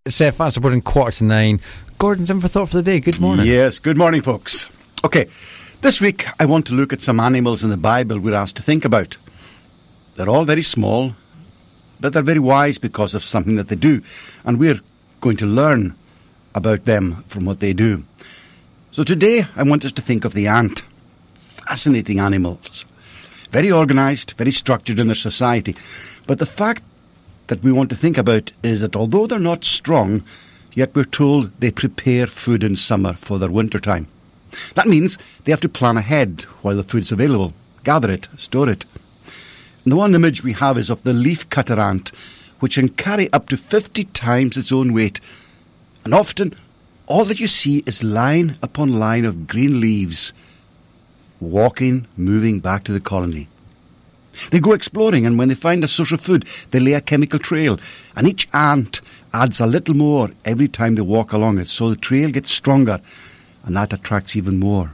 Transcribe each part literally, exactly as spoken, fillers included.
Say, fast about in quarter to nine. Gordon's in for thought for the day. Good morning. Yes, good morning, folks. Okay, this week I want to look at some animals in the Bible we're asked to think about. They're all very small, but they're very wise because of something that they do. And we're going to learn about them from what they do. So today I want us to think of the ant. Fascinating animals. Very organised, very structured in their society. But the fact that we want to think about is that although they're not strong, yet we're told they prepare food in summer for their winter time. That means they have to plan ahead while the food's available, gather it, store it. And the one image we have is of the leaf-cutter ant, which can carry up to fifty times its own weight. And often, all that you see is line upon line of green leaves, walking, moving back to the colony. They go exploring, and when they find a source of food, they lay a chemical trail, and each ant adds a little more every time they walk along it, so the trail gets stronger, and that attracts even more.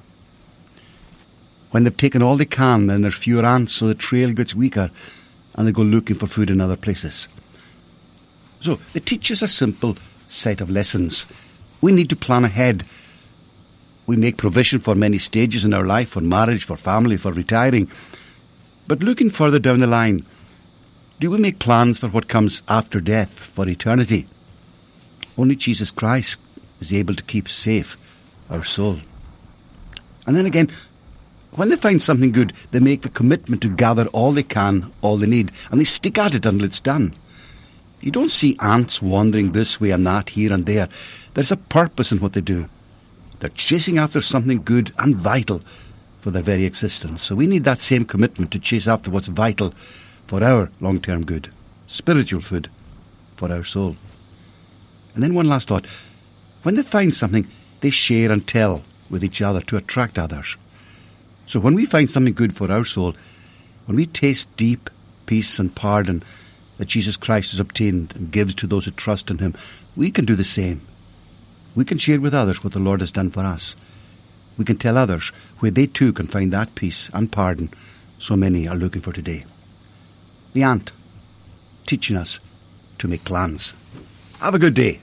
When they've taken all they can, then there's fewer ants, so the trail gets weaker, and they go looking for food in other places. So they teach us a simple set of lessons. We need to plan ahead. We make provision for many stages in our life, for marriage, for family, for retiring. But looking further down the line, do we make plans for what comes after death, for eternity? Only Jesus Christ is able to keep safe our soul. And then again, when they find something good, they make the commitment to gather all they can, all they need, and they stick at it until it's done. You don't see ants wandering this way and that, here and there. There's a purpose in what they do. They're chasing after something good and vital for their very existence. So we need that same commitment to chase after what's vital for our long-term good, spiritual food for our soul. And then one last thought. When they find something, they share and tell with each other to attract others. So when we find something good for our soul, when we taste deep peace and pardon that Jesus Christ has obtained and gives to those who trust in him, we can do the same. We can share with others what the Lord has done for us. We can tell others where they too can find that peace and pardon so many are looking for today. The ant, teaching us to make plans. Have a good day.